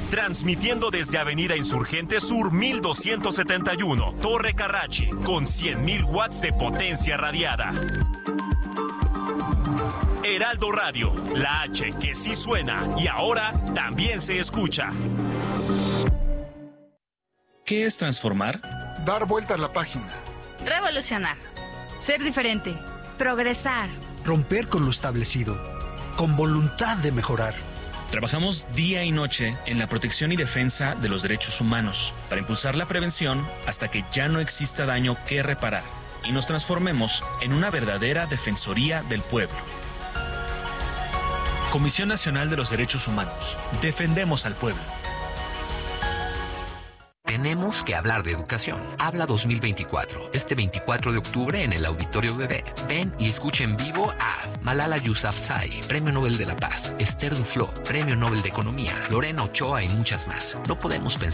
transmitiendo desde Avenida Insurgente Sur 1271, Torre Carrachi, con 100.000 watts de potencia radiada. Heraldo Radio, la H que sí suena y ahora también se escucha. ¿Qué es transformar? Dar vuelta a la página. Revolucionar. Ser diferente. Progresar. Romper con lo establecido. Con voluntad de mejorar. Trabajamos día y noche en la protección y defensa de los derechos humanos para impulsar la prevención hasta que ya no exista daño que reparar y nos transformemos en una verdadera defensoría del pueblo. Comisión Nacional de los Derechos Humanos. Defendemos al pueblo. Tenemos que hablar de educación. Habla 2024. Este 24 de octubre en el Auditorio BB. Ven y escucha en vivo a Malala Yousafzai, Premio Nobel de la Paz, Esther Duflo, Premio Nobel de Economía, Lorena Ochoa y muchas más. No podemos pensar